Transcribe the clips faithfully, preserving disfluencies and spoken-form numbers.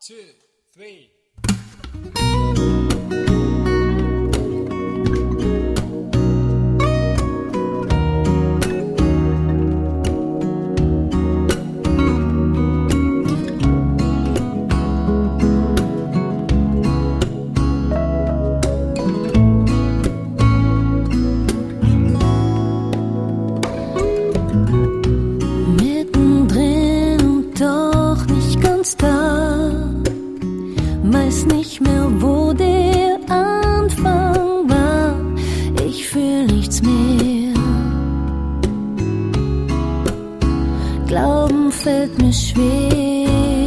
two, three. Weiß nicht mehr, wo der Anfang war. Ich fühl nichts mehr. Glauben fällt mir schwer.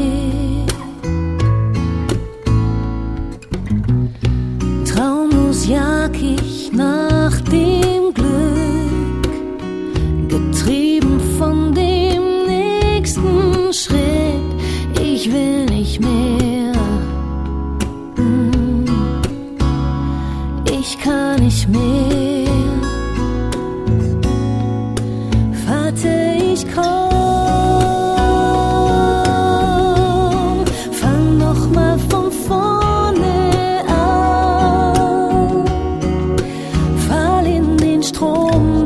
Traumlos jag ich nach dem Glück, getrieben von dem nächsten Schritt. Ich will nicht mehr. Ich kann nicht mehr. Warte, ich komm. Fang noch mal von vorne an. Fall in den Strom